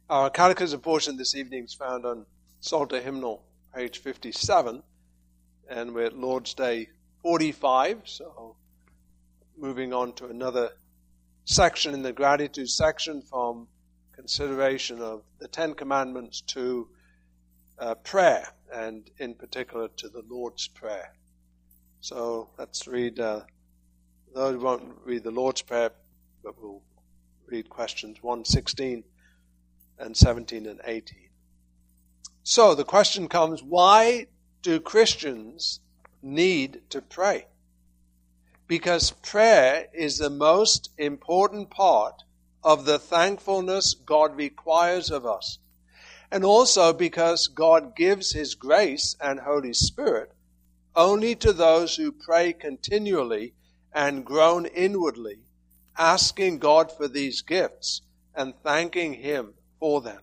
Our catechism portion this evening is found on Psalter Hymnal, page 57, and we're at Lord's Day 45, so moving on to another section in the gratitude section from consideration of the Ten Commandments to prayer, and in particular to the Lord's Prayer. So let's read, though we won't read the Lord's Prayer, but we'll read questions 1:16 and 17 and 18. So the question comes, why do Christians need to pray? Because prayer is the most important part of the thankfulness God requires of us. And also because God gives His grace and Holy Spirit only to those who pray continually and groan inwardly, asking God for these gifts and thanking Him for them.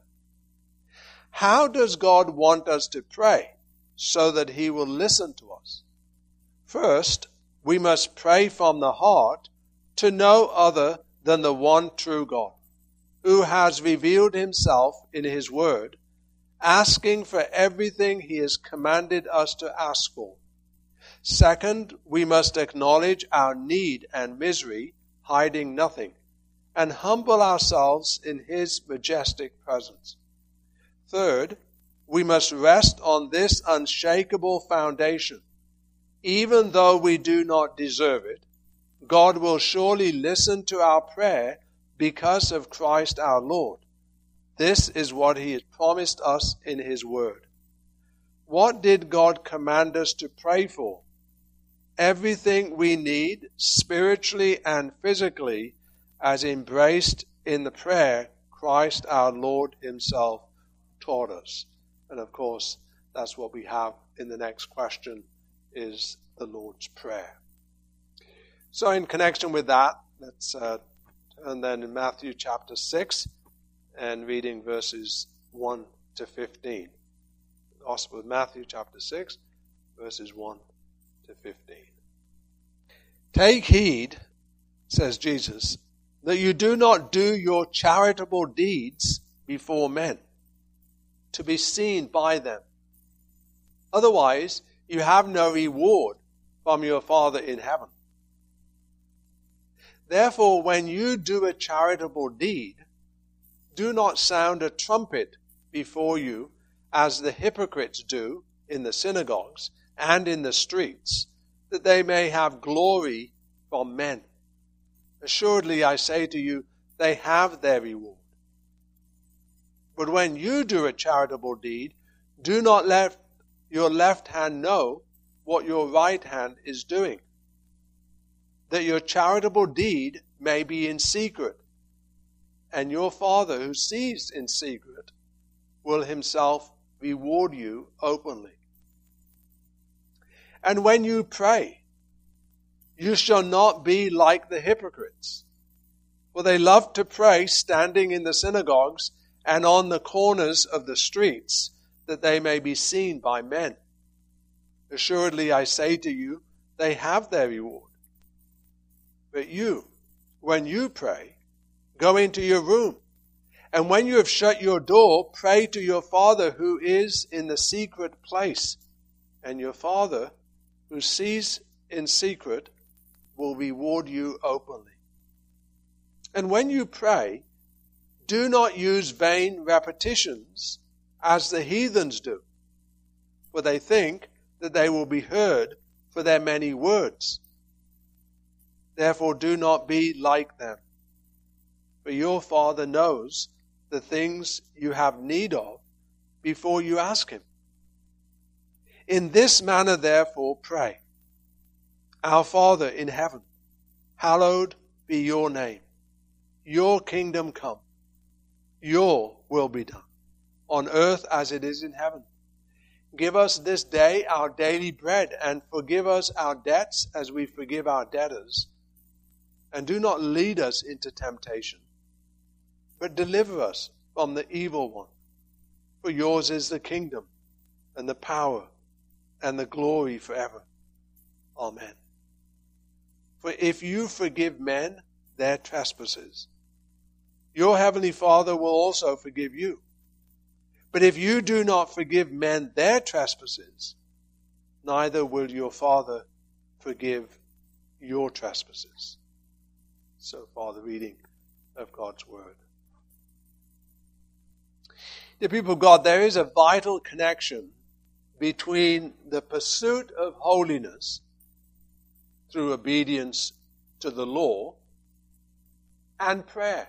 How does God want us to pray so that He will listen to us? First, we must pray from the heart to no other than the one true God, who has revealed Himself in His Word, asking for everything He has commanded us to ask for. Second, we must acknowledge our need and misery, hiding nothing, and humble ourselves in His majestic presence. Third, we must rest on this unshakable foundation. Even though we do not deserve it, God will surely listen to our prayer because of Christ our Lord. This is what He has promised us in His Word. What did God command us to pray for? Everything we need, spiritually and physically, as embraced in the prayer Christ our Lord Himself taught us. And of course, that's what we have in the next question, is the Lord's Prayer. So in connection with that, let's turn then in Matthew chapter 6 and reading verses 1 to 15. The Gospel of Matthew chapter 6, verses 1 to 15. Take heed, says Jesus, that you do not do your charitable deeds before men, to be seen by them. Otherwise, you have no reward from your Father in heaven. Therefore, when you do a charitable deed, do not sound a trumpet before you, as the hypocrites do in the synagogues and in the streets, that they may have glory from men. Assuredly, I say to you, they have their reward. But when you do a charitable deed, do not let your left hand know what your right hand is doing, that your charitable deed may be in secret, and your Father who sees in secret will Himself reward you openly. And when you pray, you shall not be like the hypocrites, for they love to pray standing in the synagogues and on the corners of the streets, that they may be seen by men. Assuredly, I say to you, they have their reward. But you, when you pray, go into your room, and when you have shut your door, pray to your Father who is in the secret place, and your Father who sees in secret will reward you openly. And when you pray, do not use vain repetitions as the heathens do, for they think that they will be heard for their many words. Therefore do not be like them, for your Father knows the things you have need of before you ask Him. In this manner therefore pray. Our Father in heaven, hallowed be your name. Your kingdom come. Your will be done, on earth as it is in heaven. Give us this day our daily bread, and forgive us our debts as we forgive our debtors. And do not lead us into temptation, but deliver us from the evil one. For yours is the kingdom, and the power, and the glory forever. Amen. For if you forgive men their trespasses, your heavenly Father will also forgive you. But if you do not forgive men their trespasses, neither will your Father forgive your trespasses. So far, the reading of God's Word. The people of God, there is a vital connection between the pursuit of holiness through obedience to the law and prayer.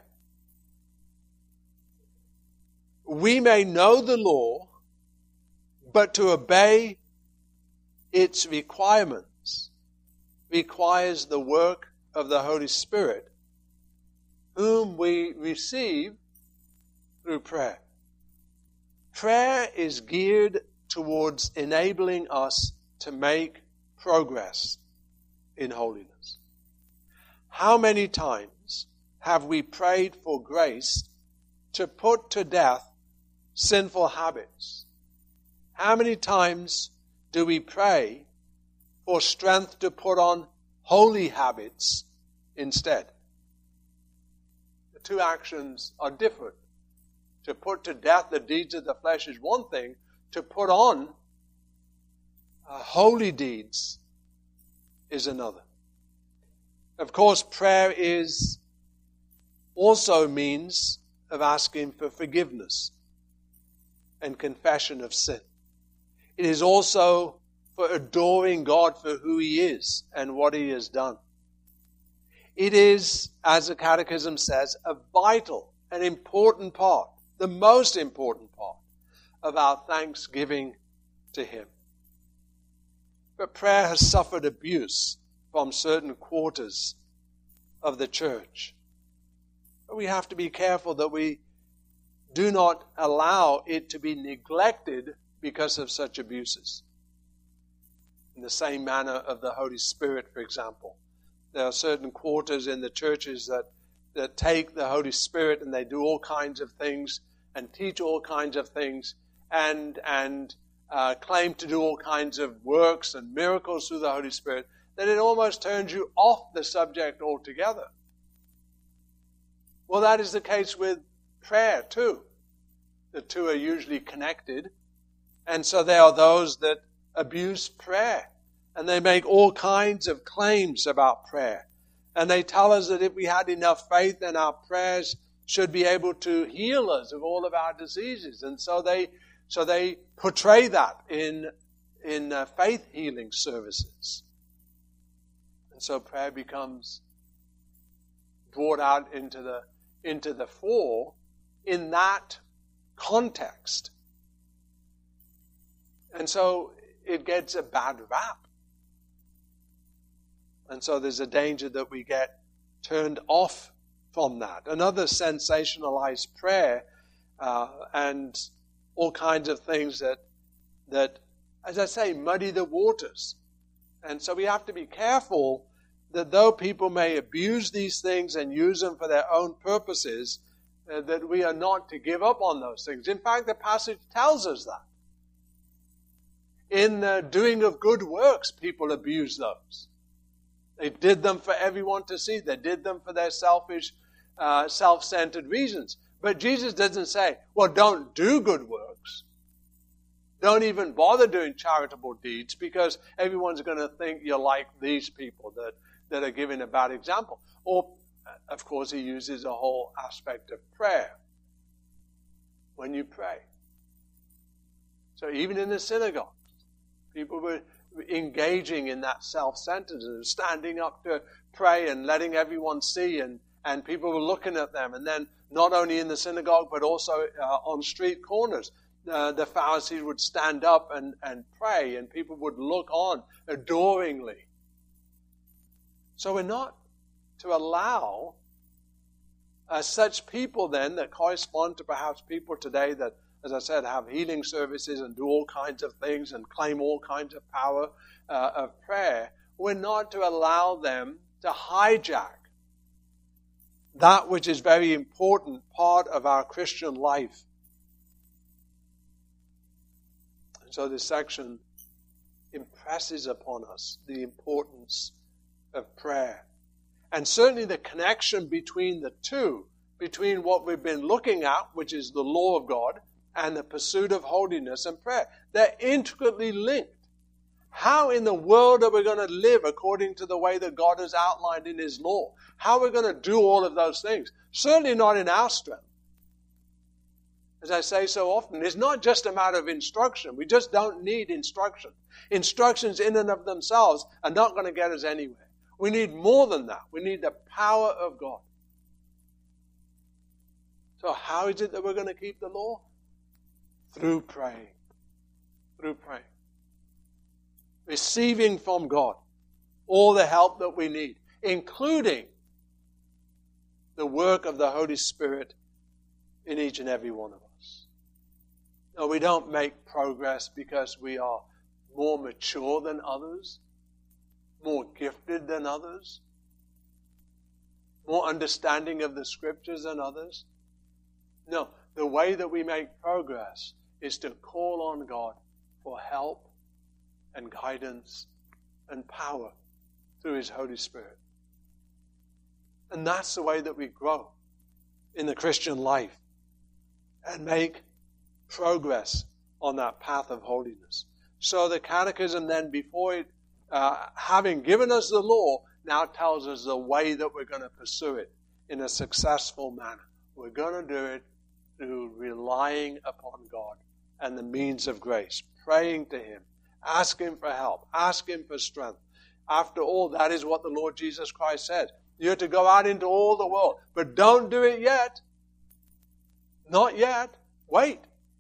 We may know the law, but to obey its requirements requires the work of the Holy Spirit, whom we receive through prayer. Prayer is geared towards enabling us to make progress in holiness. How many times have we prayed for grace to put to death sinful habits? How many times do we pray for strength to put on holy habits instead? The two actions are different. To put to death the deeds of the flesh is one thing. To put on holy deeds is another. Of course, prayer is also a means of asking for forgiveness and confession of sin. It is also for adoring God for who He is and what He has done. It is, as the Catechism says, a vital and important part, the most important part of our thanksgiving to Him. But prayer has suffered abuse from certain quarters of the church. But we have to be careful that we do not allow it to be neglected because of such abuses. In the same manner of the Holy Spirit, for example. There are certain quarters in the churches that take the Holy Spirit and they do all kinds of things and teach all kinds of things and claim to do all kinds of works and miracles through the Holy Spirit, that it almost turns you off the subject altogether. Well, that is the case with prayer too. The two are usually connected. And so there are those that abuse prayer. And they make all kinds of claims about prayer. And they tell us that if we had enough faith, then our prayers should be able to heal us of all of our diseases. And so they portray that in faith healing services. And so prayer becomes brought out into the fore in that context. And so it gets a bad rap. And so there's a danger that we get turned off from that. Another sensationalized prayer and all kinds of things that, as I say, muddy the waters. And so we have to be careful that though people may abuse these things and use them for their own purposes, that we are not to give up on those things. In fact, the passage tells us that. In the doing of good works, people abuse those. They did them for everyone to see. They did them for their selfish, self-centered reasons. But Jesus doesn't say, well, don't do good works. Don't even bother doing charitable deeds because everyone's going to think you're like these people that are giving a bad example. Or, of course, he uses a whole aspect of prayer when you pray. So even in the synagogue, people were engaging in that self-centeredness, standing up to pray and letting everyone see, and people were looking at them. And then not only in the synagogue, but also on street corners, the Pharisees would stand up and pray, and people would look on adoringly. So we're not to allow such people then that correspond to perhaps people today that, as I said, have healing services and do all kinds of things and claim all kinds of power of prayer. We're not to allow them to hijack that which is very important part of our Christian life. And so this section impresses upon us the importance of prayer. And certainly the connection between the two, between what we've been looking at, which is the law of God, and the pursuit of holiness and prayer. They're intricately linked. How in the world are we going to live according to the way that God has outlined in His law? How are we going to do all of those things? Certainly not in our strength. As I say so often, it's not just a matter of instruction. We just don't need instruction. Instructions in and of themselves are not going to get us anywhere. We need more than that. We need the power of God. So how is it that we're going to keep the law? Through praying. Through praying. Receiving from God all the help that we need, including the work of the Holy Spirit in each and every one of us. No, we don't make progress because we are more mature than others, more gifted than others, more understanding of the Scriptures than others. No, the way that we make progress is to call on God for help and guidance and power through His Holy Spirit. And that's the way that we grow in the Christian life and make progress on that path of holiness. So the Catechism then, before it, having given us the law, now tells us the way that we're going to pursue it in a successful manner. We're going to do it through relying upon God and the means of grace, praying to Him, ask Him for help, ask Him for strength. After all, that is what the Lord Jesus Christ said. You're to go out into all the world, but don't do it yet. Not yet. Wait.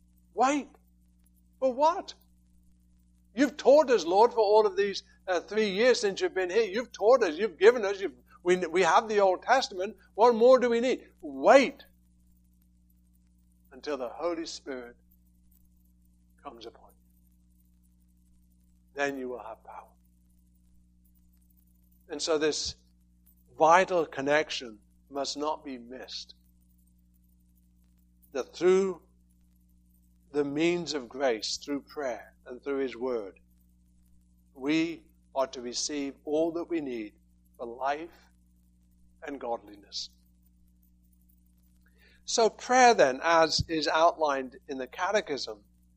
For what? You've taught us, Lord, for all of these 3 years since you've been here. You've taught us, you've given us, we have the Old Testament. What more do we need? Wait until the Holy Spirit comes upon you. Then you will have power. And so this vital connection must not be missed. That through the means of grace, through prayer and through His Word, we are to receive all that we need for life and godliness. So prayer then, as is outlined in the Catechism,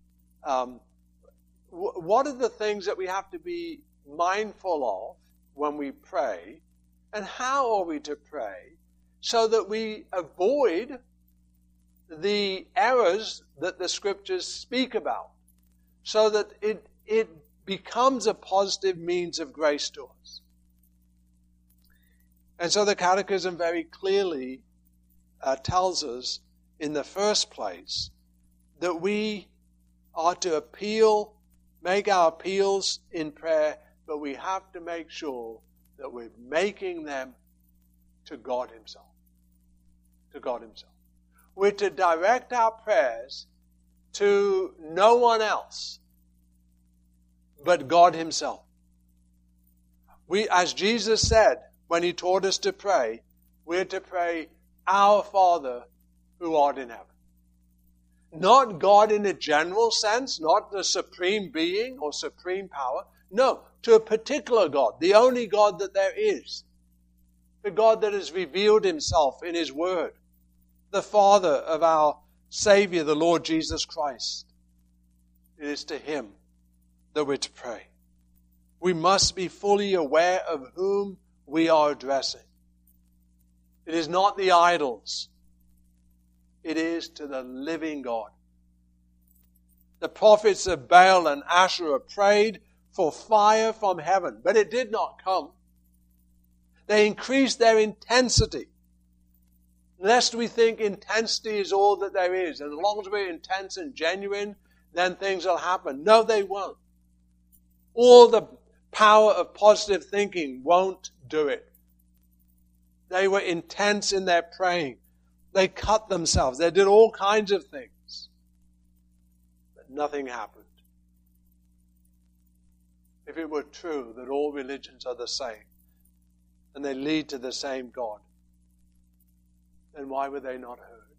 what are the things that we have to be mindful of when we pray, and how are we to pray so that we avoid the errors that the Scriptures speak about, so that it becomes a positive means of grace to us. And so the Catechism very clearly tells us, in the first place, that we are to make our appeals in prayer, but we have to make sure that we're making them to God Himself. To God Himself. We're to direct our prayers to no one else but God Himself. As Jesus said when He taught us to pray, we're to pray, Our Father who art in heaven. Not God in a general sense, not the supreme being or supreme power. No, to a particular God, the only God that there is. The God that has revealed Himself in His Word. The Father of our Savior, the Lord Jesus Christ. It is to Him that we're to pray. We must be fully aware of whom we are addressing. It is not the idols. It is to the living God. The prophets of Baal and Asherah prayed for fire from heaven, but it did not come. They increased their intensity. Lest we think intensity is all that there is. And as long as we're intense and genuine, then things will happen. No, they won't. All the power of positive thinking won't do it. They were intense in their praying. They cut themselves. They did all kinds of things. But nothing happened. If it were true that all religions are the same and they lead to the same God, then why were they not heard?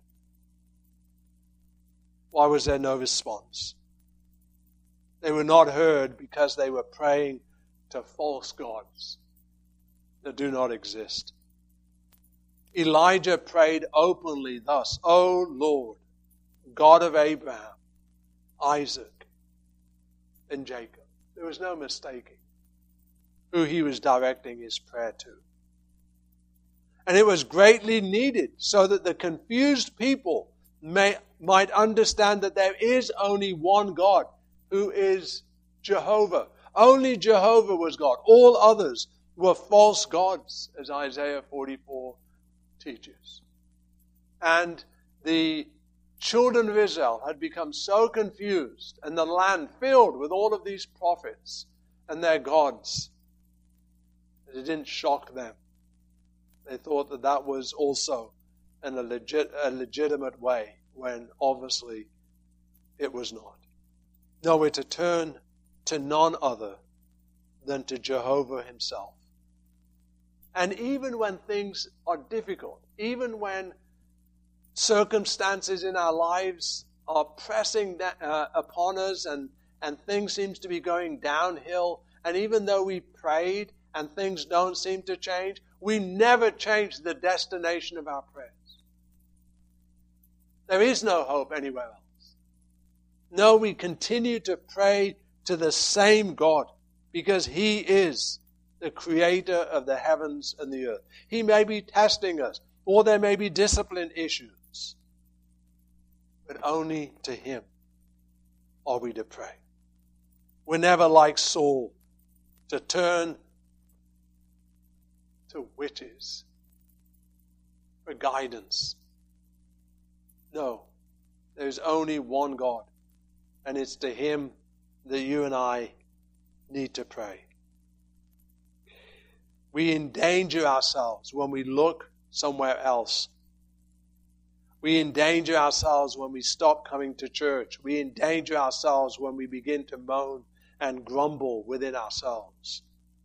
Why was there no response? They were not heard because they were praying to false gods that do not exist. Elijah prayed openly thus, O Lord, God of Abraham, Isaac, and Jacob. There was no mistaking who he was directing his prayer to. And it was greatly needed so that the confused people might understand that there is only one God, who is Jehovah. Only Jehovah was God. All others were false gods, as Isaiah 44 teaches. And the children of Israel had become so confused, and the land filled with all of these prophets and their gods, that it didn't shock them. They thought that that was also in a legitimate way, when obviously it was not. No, we're to turn to none other than to Jehovah himself. And even when things are difficult, even when circumstances in our lives are pressing upon us and things seem to be going downhill, and even though we prayed and things don't seem to change, we never change the destination of our prayers. There is no hope anywhere else. No, we continue to pray to the same God because He is the creator of the heavens and the earth. He may be testing us, or there may be discipline issues, but only to Him are we to pray. We're never like Saul, to turn to witches for guidance. No, there's only one God, and it's to Him that you and I need to pray. We endanger ourselves when we look somewhere else. We endanger ourselves when we stop coming to church. We endanger ourselves when we begin to moan and grumble within ourselves.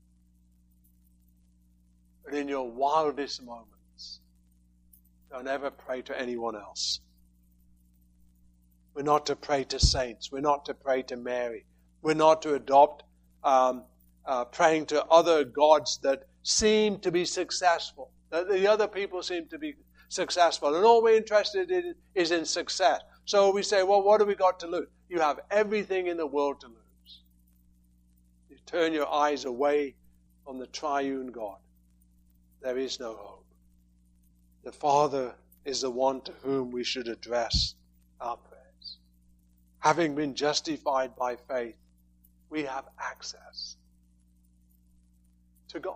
But in your wildest moments, don't ever pray to anyone else. We're not to pray to saints. We're not to pray to Mary. We're not to adopt praying to other gods that seem to be successful. That the other people seem to be successful. And all we're interested in is in success. So we say, well, what do we got to lose? You have everything in the world to lose. You turn your eyes away from the triune God. There is no hope. The Father is the one to whom we should address our prayers. Having been justified by faith, we have access to God.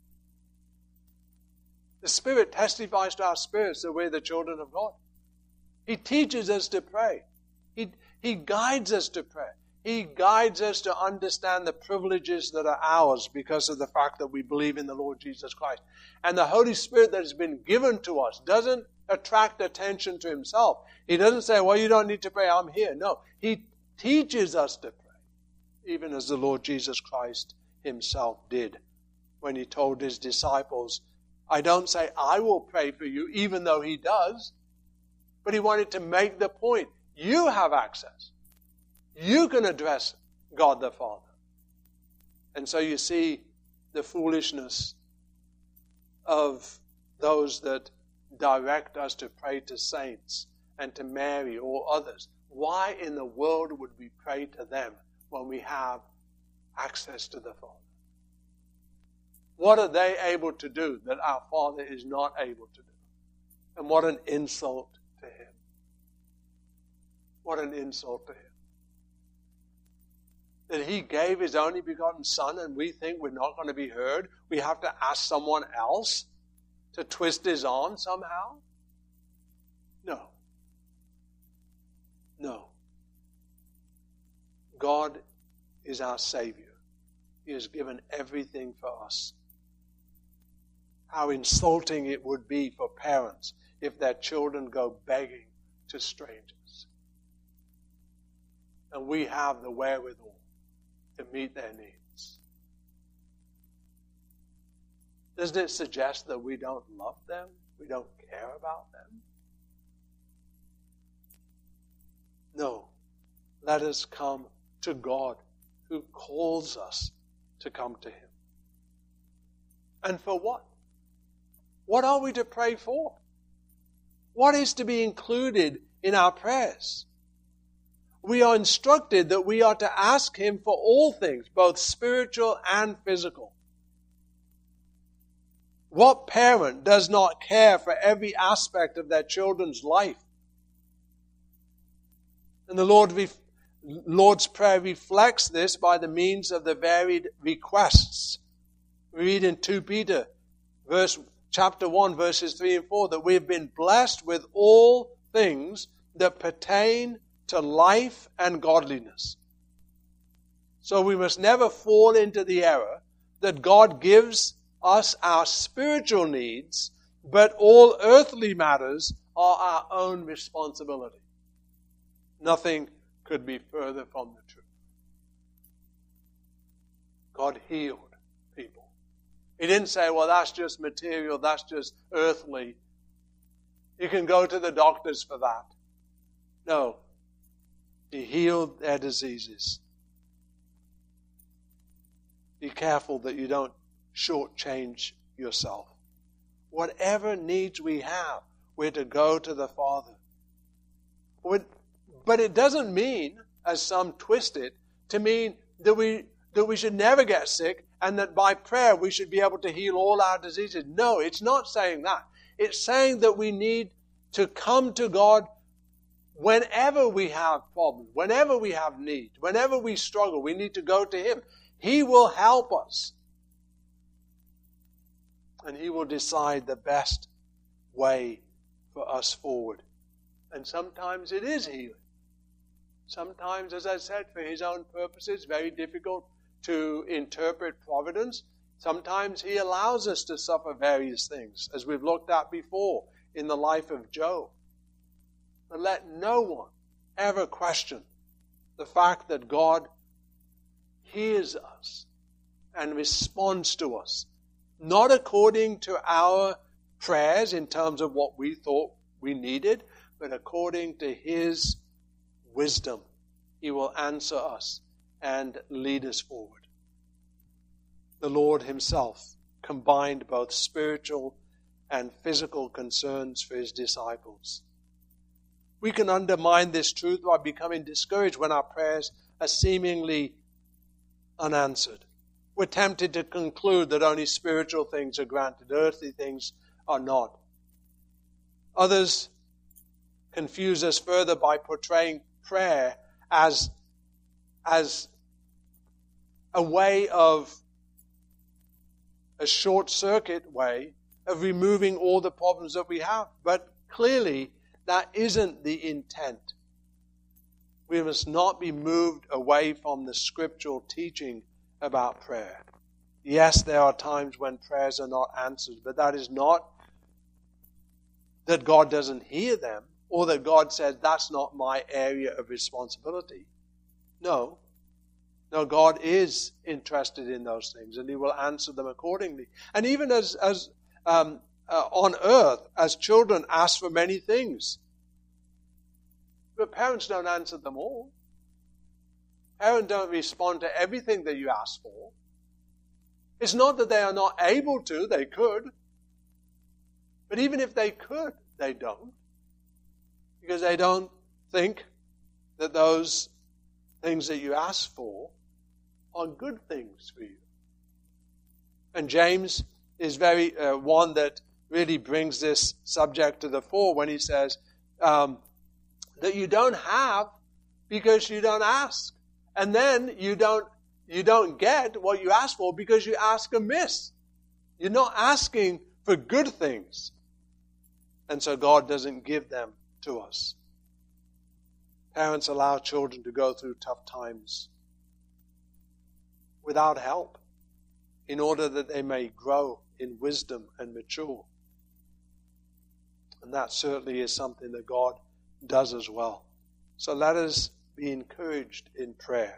The Spirit testifies to our spirits that we're the children of God. He teaches us to pray. He guides us to pray. He guides us to understand the privileges that are ours because of the fact that we believe in the Lord Jesus Christ. And the Holy Spirit that has been given to us doesn't attract attention to Himself. He doesn't say, well, you don't need to pray, I'm here. No, He teaches us to pray, even as the Lord Jesus Christ Himself did when He told His disciples, I don't say I will pray for you, even though He does, but He wanted to make the point. You have access. You can address God the Father. And so you see the foolishness of those that direct us to pray to saints and to Mary or others. Why in the world would we pray to them when we have access to the Father? What are they able to do that our Father is not able to do? And what an insult to Him. What an insult to Him. That He gave His only begotten Son and we think we're not going to be heard. We have to ask someone else to twist His arm somehow? No. No. God is our Savior. He has given everything for us. How insulting it would be for parents if their children go begging to strangers. And we have the wherewithal to meet their needs. Doesn't it suggest that we don't love them? We don't care about them? No. Let us come to God who calls us to come to Him. And for what? What are we to pray for? What is to be included in our prayers? We are instructed that we are to ask Him for all things, both spiritual and physical. What parent does not care for every aspect of their children's life? And the Lord's Prayer reflects this by the means of the varied requests. We read in 2 Peter chapter 1, verses 3 and 4, that we have been blessed with all things that pertain to life and godliness. So we must never fall into the error that God gives us our spiritual needs, but all earthly matters are our own responsibility. Nothing could be further from the truth. God healed people. He didn't say, well, that's just material, that's just earthly. You can go to the doctors for that. No. He healed their diseases. Be careful that you don't shortchange yourself. Whatever needs we have, we're to go to the Father. But it doesn't mean, as some twist it, to mean that we should never get sick and that by prayer we should be able to heal all our diseases. No, it's not saying that. It's saying that we need to come to God whenever we have problems, whenever we have need, whenever we struggle, we need to go to Him. He will help us. And He will decide the best way for us forward. And sometimes it is healing. Sometimes, as I said, for His own purposes, very difficult to interpret providence. Sometimes He allows us to suffer various things, as we've looked at before in the life of Job. But let no one ever question the fact that God hears us and responds to us, not according to our prayers in terms of what we thought we needed, but according to His wisdom. He will answer us and lead us forward. The Lord Himself combined both spiritual and physical concerns for His disciples. We can undermine this truth by becoming discouraged when our prayers are seemingly unanswered. We're tempted to conclude that only spiritual things are granted, earthly things are not. Others confuse us further by portraying prayer as a way of, a short-circuit way of removing all the problems that we have. But clearly, that isn't the intent. We must not be moved away from the scriptural teaching about prayer. Yes, there are times when prayers are not answered, but that is not that God doesn't hear them or that God says that's not my area of responsibility. No. No, God is interested in those things and He will answer them accordingly. And even as on earth, as children ask for many things, but parents don't answer them all. Parents don't respond to everything that you ask for. It's not that they are not able to, they could. But even if they could, they don't. Because they don't think that those things that you ask for are good things for you. And James is very one that really brings this subject to the fore when he says that you don't have because you don't ask. And then you don't get what you ask for because you ask amiss. You're not asking for good things. And so God doesn't give them to us. Parents allow children to go through tough times without help in order that they may grow in wisdom and mature. And that certainly is something that God does as well. So let us be encouraged in prayer.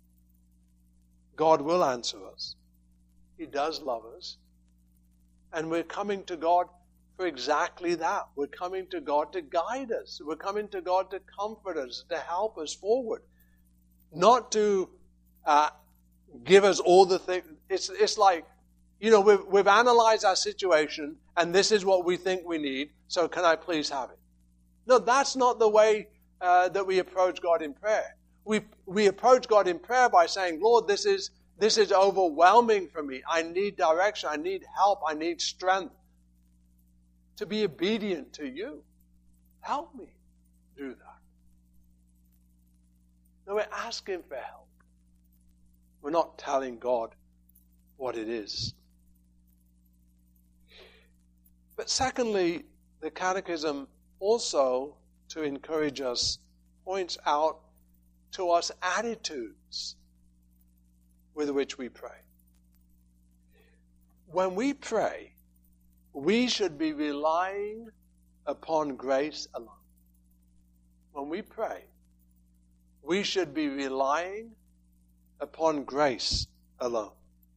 God will answer us. He does love us. And we're coming to God for exactly that. We're coming to God to guide us. We're coming to God to comfort us, to help us forward. Not to give us all the things. It's like we've analyzed our situation, and this is what we think we need, so can I please have it? No, that's not the way that we approach God in prayer. We approach God in prayer by saying, Lord, this is overwhelming for me. I need direction. I need help. I need strength to be obedient to you. Help me do that. No, we're asking for help. We're not telling God what it is. But secondly, the Catechism also, to encourage us, points out to us attitudes with which we pray. When we pray, we should be relying upon grace alone. When we pray, we should be relying upon grace alone.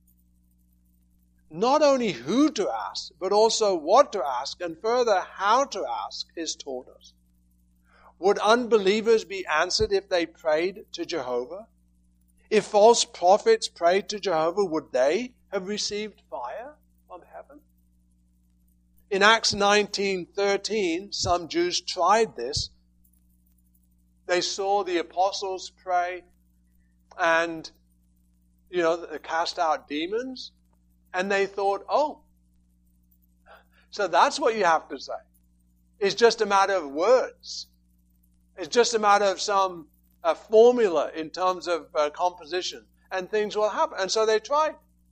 Not only who to ask, but also what to ask, and further how to ask is taught us. Would unbelievers be answered if they prayed to Jehovah? If false prophets prayed to Jehovah, would they have received fire from heaven? In Acts 19:13, some Jews tried this. They saw the apostles pray and, they cast out demons. And they thought, so that's what you have to say. It's just a matter of words. It's just a matter of some formula in terms of composition. And things will happen. And so they tried.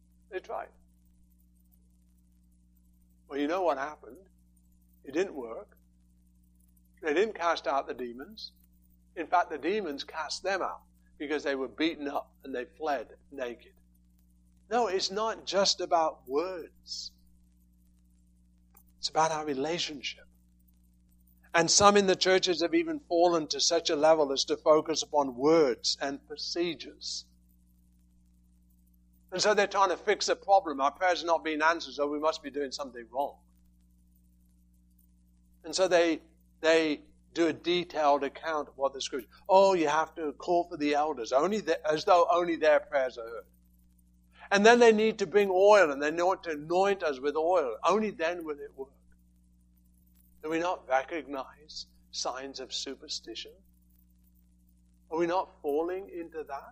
Well, you know what happened? It didn't work. They didn't cast out the demons. In fact, the demons cast them out because they were beaten up and they fled naked. No, it's not just about words. It's about our relationship. And some in the churches have even fallen to such a level as to focus upon words and procedures. And so they're trying to fix a problem. Our prayers are not being answered, so we must be doing something wrong. And so they do a detailed account of what the Scripture. You have to call for the elders, as though only their prayers are heard. And then they need to bring oil, and they need to anoint us with oil. Only then will it work. Do we not recognize signs of superstition? Are we not falling into that?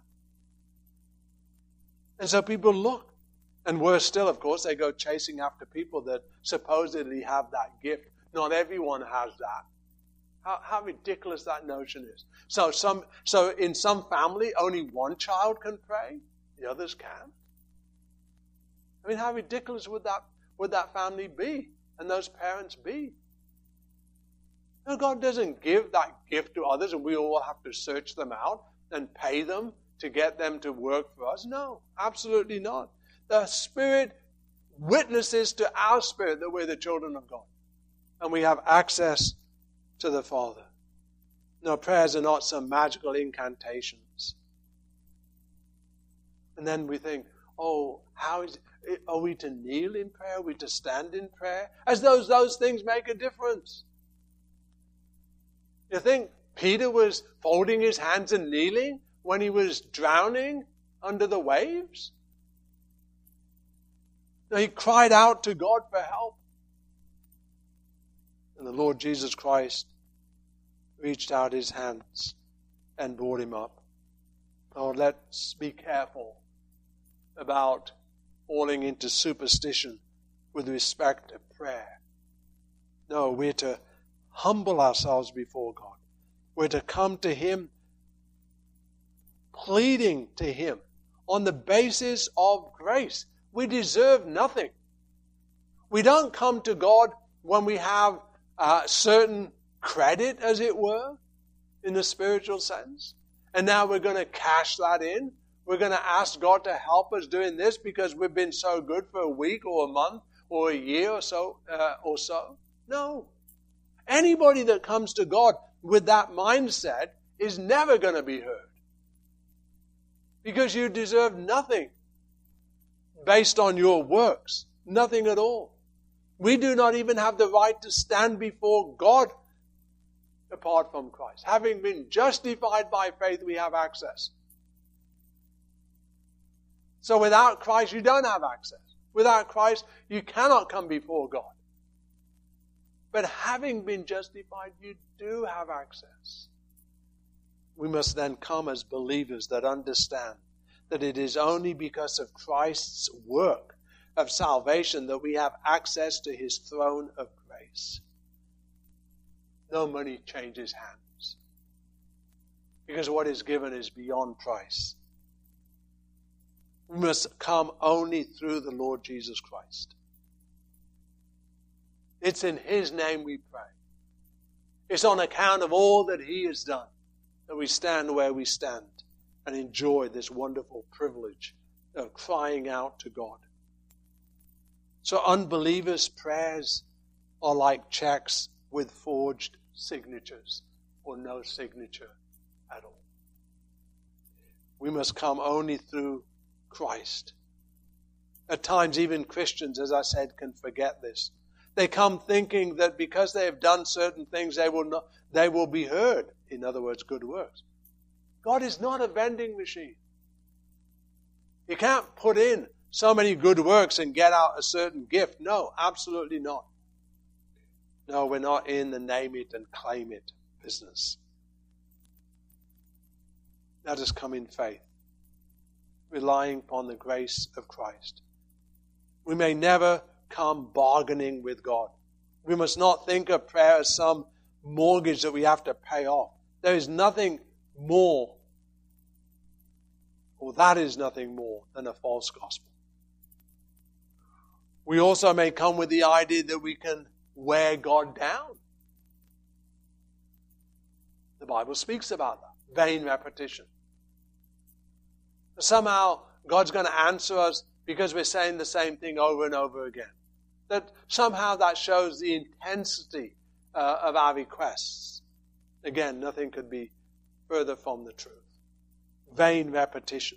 And so people look. And worse still, of course, they go chasing after people that supposedly have that gift. Not everyone has that. How ridiculous that notion is. So in some family, only one child can pray. The others can't. I mean, how ridiculous would that family be and those parents be? No, God doesn't give that gift to others and we all have to search them out and pay them to get them to work for us. No, absolutely not. The Spirit witnesses to our spirit that we're the children of God and we have access to the Father. No, prayers are not some magical incantations. And then we think, are we to kneel in prayer? Are we to stand in prayer? As though those things make a difference. You think Peter was folding his hands and kneeling when he was drowning under the waves? No, he cried out to God for help. And the Lord Jesus Christ reached out his hands and brought him up. Oh, let's be careful about falling into superstition with respect to prayer. No, we're to humble ourselves before God. We're to come to Him, pleading to Him on the basis of grace. We deserve nothing. We don't come to God when we have certain credit, as it were, in the spiritual sense. And now we're going to cash that in. We're going to ask God to help us doing this because we've been so good for a week or a month or a year or so. No. Anybody that comes to God with that mindset is never going to be heard. Because you deserve nothing based on your works. Nothing at all. We do not even have the right to stand before God apart from Christ. Having been justified by faith, we have access. So without Christ, you don't have access. Without Christ, you cannot come before God. But having been justified, you do have access. We must then come as believers that understand that it is only because of Christ's work of salvation that we have access to his throne of grace. No money changes hands, because what is given is beyond price. We must come only through the Lord Jesus Christ. It's in his name we pray. It's on account of all that he has done that we stand where we stand and enjoy this wonderful privilege of crying out to God. So unbelievers' prayers are like checks with forged signatures or no signature at all. We must come only through Christ. At times, even Christians, as I said, can forget this. They come thinking that because they have done certain things, they will be heard. In other words, good works. God is not a vending machine. You can't put in so many good works and get out a certain gift. No, absolutely not. No, we're not in the name it and claim it business. Let us come in faith, relying upon the grace of Christ. We may never come bargaining with God. We must not think of prayer as some mortgage that we have to pay off. There is nothing more, or that is nothing more than a false gospel. We also may come with the idea that we can wear God down. The Bible speaks about that. Vain repetition. Somehow God's going to answer us because we're saying the same thing over and over again. That somehow that shows the intensity of our requests. Again, nothing could be further from the truth. Vain repetition.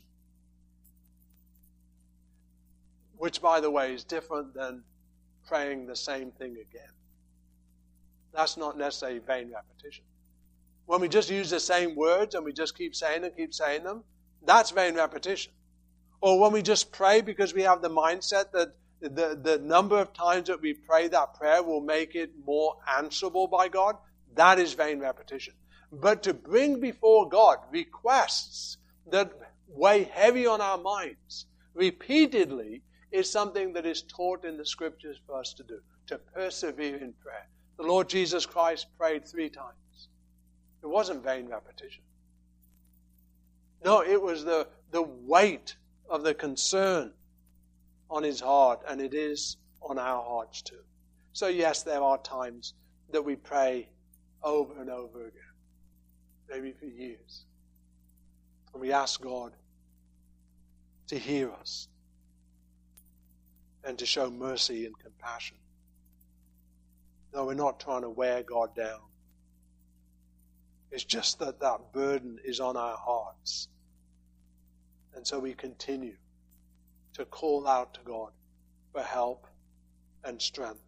Which, by the way, is different than praying the same thing again. That's not necessarily vain repetition. When we just use the same words and we just keep saying them, that's vain repetition. Or when we just pray because we have the mindset that the number of times that we pray that prayer will make it more answerable by God, that is vain repetition. But to bring before God requests that weigh heavy on our minds repeatedly is something that is taught in the Scriptures for us to do, to persevere in prayer. The Lord Jesus Christ prayed 3 times. It wasn't vain repetition. No, it was the weight of the concern on his heart, and it is on our hearts too. So yes, there are times that we pray over and over again, maybe for years. And we ask God to hear us and to show mercy and compassion. No, we're not trying to wear God down. It's just that burden is on our hearts. And so we continue to call out to God for help and strength.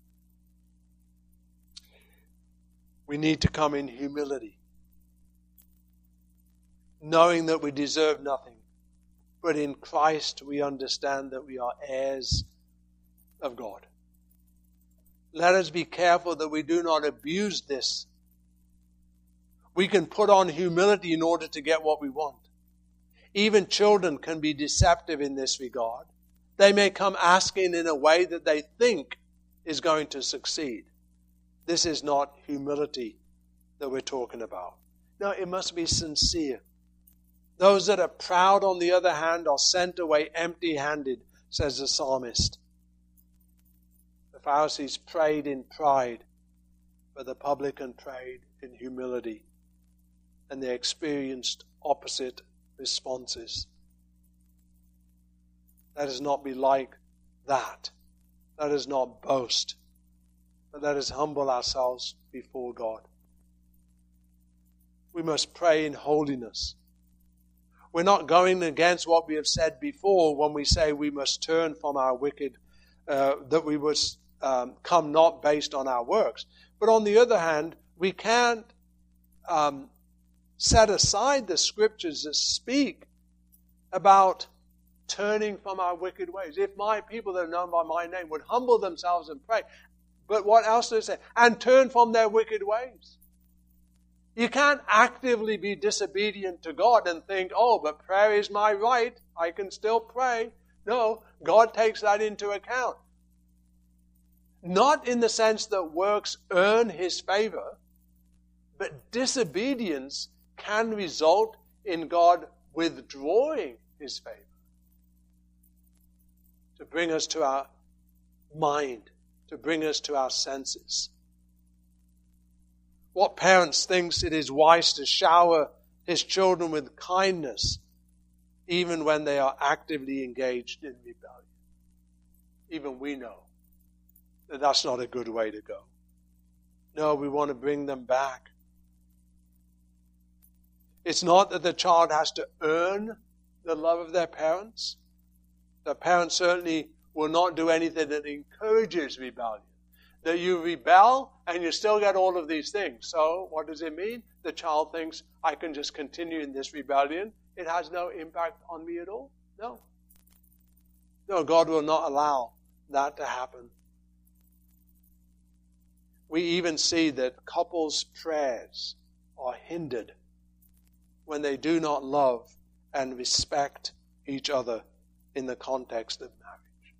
We need to come in humility, knowing that we deserve nothing. But in Christ we understand that we are heirs of God. Let us be careful that we do not abuse this. We can put on humility in order to get what we want. Even children can be deceptive in this regard. They may come asking in a way that they think is going to succeed. This is not humility that we're talking about. No, it must be sincere. Those that are proud, on the other hand, are sent away empty-handed, says the psalmist. The Pharisees prayed in pride, but the publican prayed in humility. And they experienced opposite responses. Let us not be like that. Let us not boast, but let us humble ourselves before God. We must pray in holiness. We're not going against what we have said before when we say we must turn from our wicked, that we must come not based on our works. But on the other hand, we can't set aside the Scriptures that speak about turning from our wicked ways. If my people that are known by my name would humble themselves and pray. But what else does it say? And turn from their wicked ways. You can't actively be disobedient to God and think, oh, but prayer is my right. I can still pray. No, God takes that into account. Not in the sense that works earn His favor, but disobedience can result in God withdrawing His favor to bring us to our mind, to bring us to our senses. What parents thinks it is wise to shower his children with kindness even when they are actively engaged in rebellion? Even we know that that's not a good way to go. No, we want to bring them back. It's not that the child has to earn the love of their parents. The parents certainly will not do anything that encourages rebellion. That you rebel and you still get all of these things. So what does it mean? The child thinks, I can just continue in this rebellion. It has no impact on me at all. No. No, God will not allow that to happen. We even see that couples' prayers are hindered when they do not love and respect each other in the context of marriage.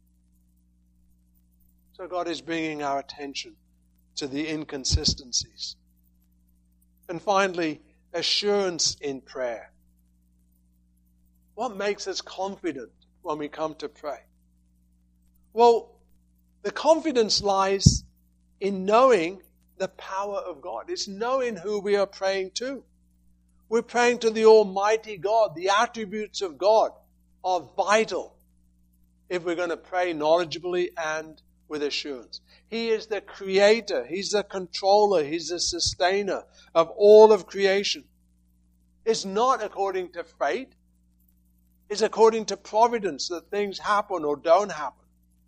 So God is bringing our attention to the inconsistencies. And finally, assurance in prayer. What makes us confident when we come to pray? Well, the confidence lies in knowing the power of God. It's knowing who we are praying to. We're praying to the Almighty God. The attributes of God are vital if we're going to pray knowledgeably and with assurance. He is the creator. He's the controller. He's the sustainer of all of creation. It's not according to fate. It's according to providence that things happen or don't happen.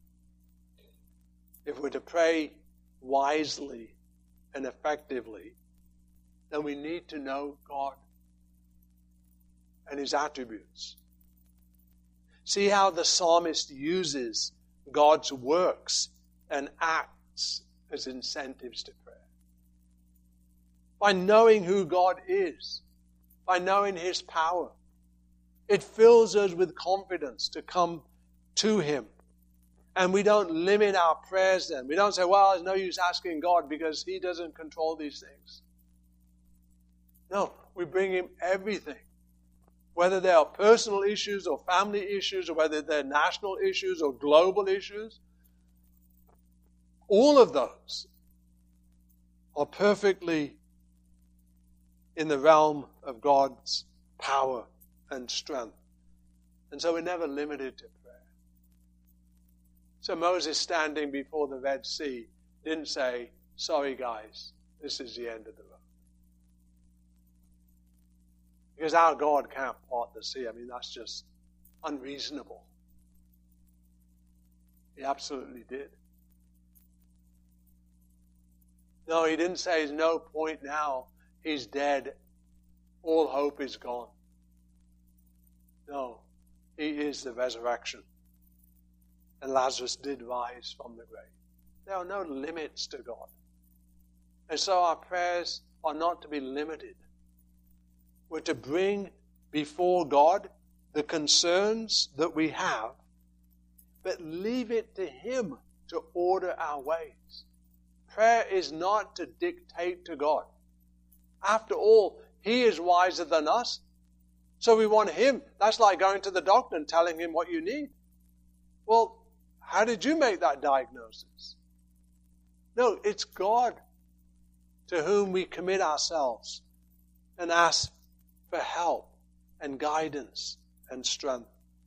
If we're to pray wisely and effectively, then we need to know God and His attributes. See how the psalmist uses God's works and acts as incentives to prayer. By knowing who God is, by knowing His power, it fills us with confidence to come to Him. And we don't limit our prayers then. We don't say, well, there's no use asking God because He doesn't control these things. No, we bring Him everything. Whether they are personal issues or family issues or whether they're national issues or global issues, all of those are perfectly in the realm of God's power and strength. And so we're never limited to prayer. So Moses standing before the Red Sea didn't say, sorry guys, this is the end of the road. Because our God can't part the sea. I mean, that's just unreasonable. He absolutely did. No, He didn't say there's no point now. He's dead. All hope is gone. No, He is the resurrection. And Lazarus did rise from the grave. There are no limits to God. And so our prayers are not to be limited. We're to bring before God the concerns that we have, but leave it to Him to order our ways. Prayer is not to dictate to God. After all, He is wiser than us. So we want Him. That's like going to the doctor and telling him what you need. Well, how did you make that diagnosis? No, it's God to whom we commit ourselves and ask for help and guidance and strength.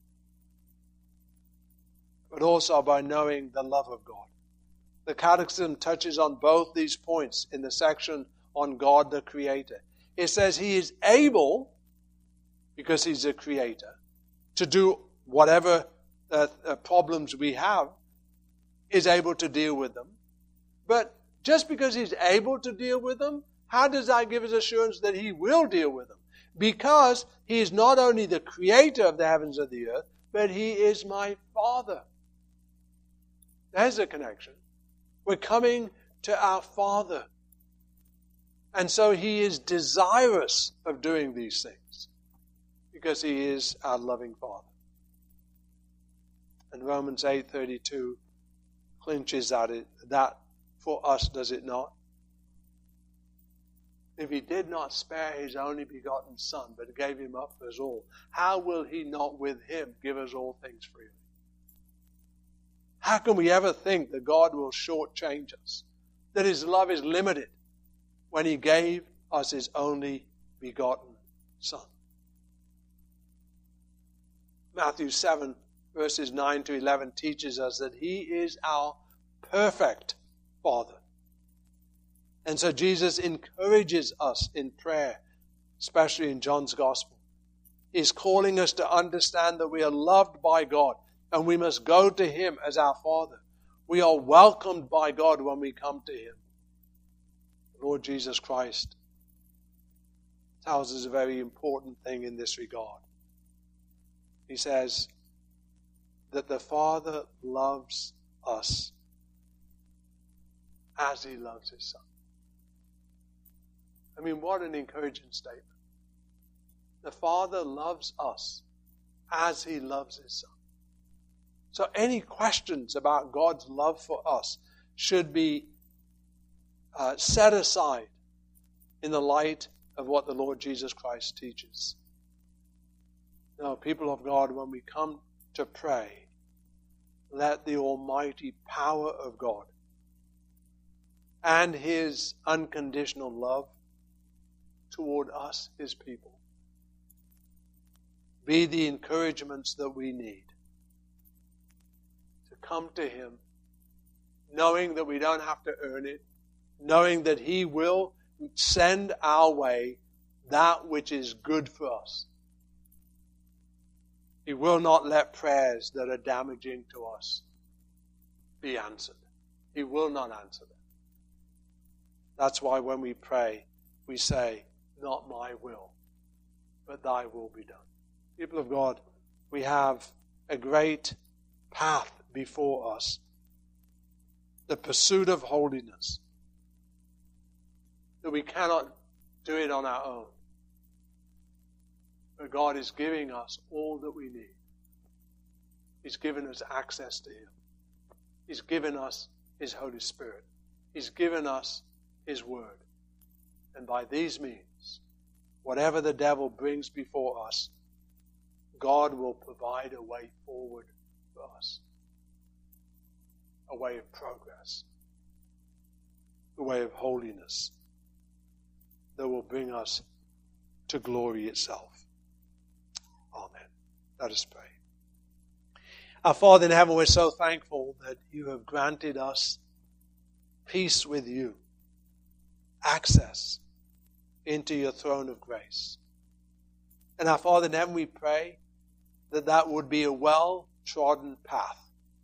But also by knowing the love of God. The Catechism touches on both these points in the section on God the Creator. It says He is able, because He's the Creator, to do whatever problems we have, is able to deal with them. But just because He's able to deal with them, how does that give us assurance that He will deal with them? Because He is not only the Creator of the heavens and the earth, but He is my Father. There's a connection. We're coming to our Father. And so He is desirous of doing these things because He is our loving Father. And Romans 8:32 clinches that for us, does it not? If He did not spare His only begotten Son, but gave Him up for us all, how will He not with Him give us all things freely? How can we ever think that God will shortchange us? That His love is limited when He gave us His only begotten Son. Matthew 7, verses 9 to 11 teaches us that He is our perfect Father. And so Jesus encourages us in prayer, especially in John's Gospel. He's calling us to understand that we are loved by God and we must go to Him as our Father. We are welcomed by God when we come to Him. The Lord Jesus Christ tells us a very important thing in this regard. He says that the Father loves us as He loves His Son. I mean, what an encouraging statement. The Father loves us as He loves His Son. So any questions about God's love for us should be set aside in the light of what the Lord Jesus Christ teaches. Now, people of God, when we come to pray, let the almighty power of God and His unconditional love toward us, His people, be the encouragements that we need to come to Him, knowing that we don't have to earn it, knowing that He will send our way that which is good for us. He will not let prayers that are damaging to us be answered. He will not answer them. That's why when we pray, we say, not my will, but thy will be done. People of God, we have a great path before us. The pursuit of holiness. That we cannot do it on our own. But God is giving us all that we need. He's given us access to Him. He's given us His Holy Spirit. He's given us His Word. And by these means, whatever the devil brings before us, God will provide a way forward for us. A way of progress. A way of holiness that will bring us to glory itself. Amen. Let us pray. Our Father in heaven, we're so thankful that You have granted us peace with You, access into Your throne of grace. And our Father in heaven, we pray that that would be a well-trodden path,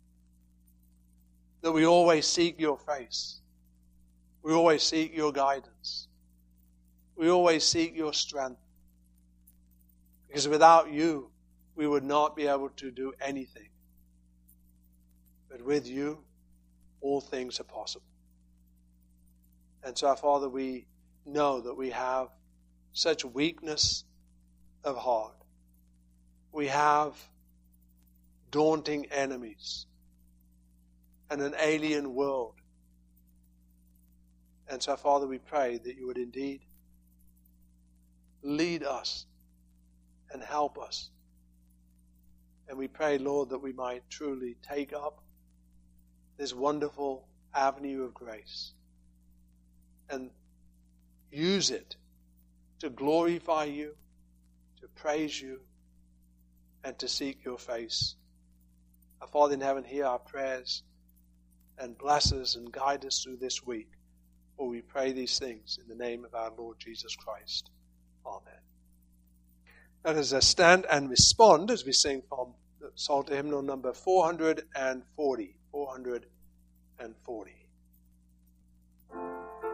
that we always seek Your face, we always seek Your guidance, we always seek Your strength, because without You, we would not be able to do anything. But with You, all things are possible. And so, our Father, we know that we have such weakness of heart. We have daunting enemies and an alien world. And so, Father, we pray that You would indeed lead us and help us. And we pray, Lord, that we might truly take up this wonderful avenue of grace and use it to glorify You, to praise You, and to seek Your face. Our Father in heaven, hear our prayers and bless us and guide us through this week. For we pray these things in the name of our Lord Jesus Christ. Amen. Let us stand and respond as we sing from the Psalter hymnal number 440. 440.